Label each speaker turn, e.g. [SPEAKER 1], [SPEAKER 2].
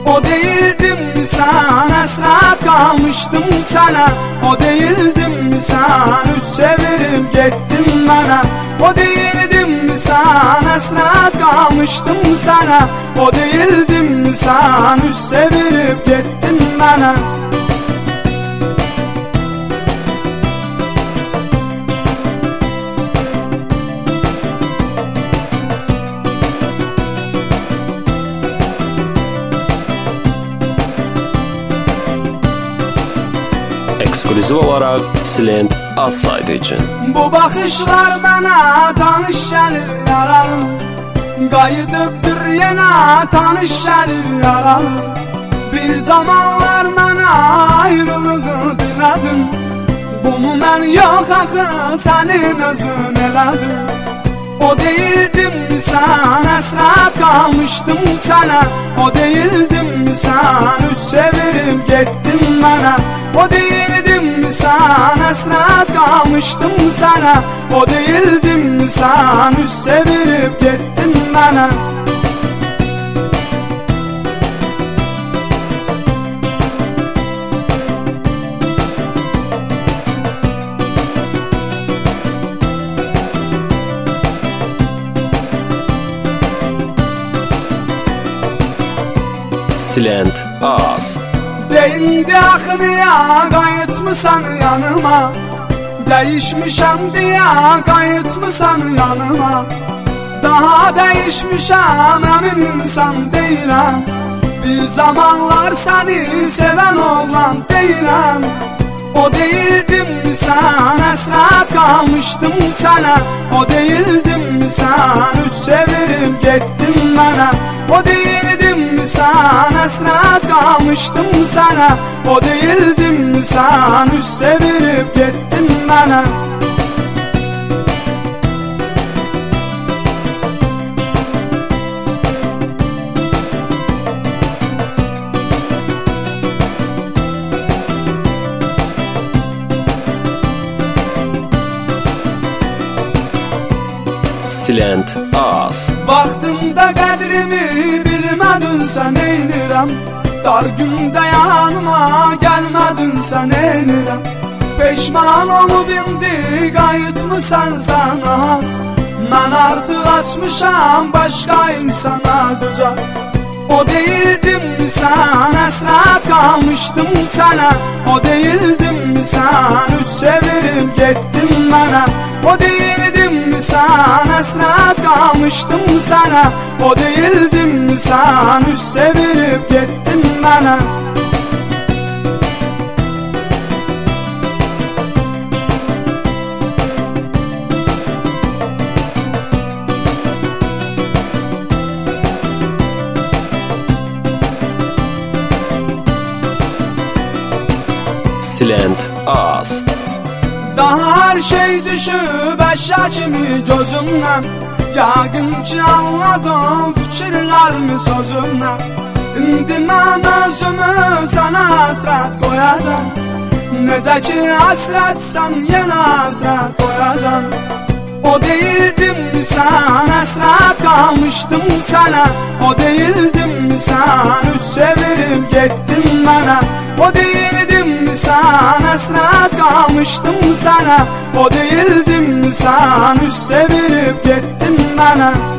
[SPEAKER 1] O değildim mi sen, hasret kalmıştım sana. O değildim mi sen, üst çevirip gittin bana. O değildim mi sen, hasret kalmıştım sana. O değildim mi sen, üst çevirip gittin bana.
[SPEAKER 2] Ekskluzif olarak Silent Az-Saydı için.
[SPEAKER 1] Bu bakışlar bana tanış gelir yaralı. Qayıdıbdır yenə tanış gelir yaralı. Bir zamanlar mənə ayrılığı dilədin. Bunu mən yox axı sənin özün elədin. O değildim mi sen, hasret kalmıştım sana. O değildim mi sen, üst çevirip gittin bana. O değildim mi sen, hasret kalmıştım sana. O değildim mi sen, üst çevirip gittin bana.
[SPEAKER 2] Silent Az.
[SPEAKER 1] Deyindi axı niyə qayıtmısan yanıma. Değişmişəm deyə qayıtmısan yanıma. Daha değişmişəm, əmin insan deyirəm. Bir zamanlar səni sevən oğlan deyirəm. O değildim mi sen, hasret kalmıştım sana. O değildim mi sen, üst çevirip gittin bana. O değildim mi sen, hasret kalmıştım sana. O değildim mi sen, üst çevirip gittin bana.
[SPEAKER 2] Silent Az.
[SPEAKER 1] Vaxtımda qədrimi bilmədin sən neynirəm. Dar gündə yanıma gəlmədin sən neynirəm. Peşman olub indi qayıtmısan sana. Mən artıq açmışam başqa insana qucaq. O değildim mi sen, hasret kalmıştım sana. O değildim mi sen, üst çevirip gittin bana. O değildim mi sen, hasret kalmıştım sana. O değildim mi sen, üst çevirip gittin bana.
[SPEAKER 2] Silent Az.
[SPEAKER 1] Daha her şey düşüp eşya kimi gözümden. Yaqin ki anladım fikirlərimi sözümdən. İndi mən özümü sana hasret koyacağım. Necə ki hasretsən yenə hasret koyacağım. O değildim mi sen, hasret kalmıştım sana. O değildim mi sen, üst çevirip gittin bana. O değildim mi sen, hasret kalmıştım sana. O değildim mi sen, üst çevirip gittin bana.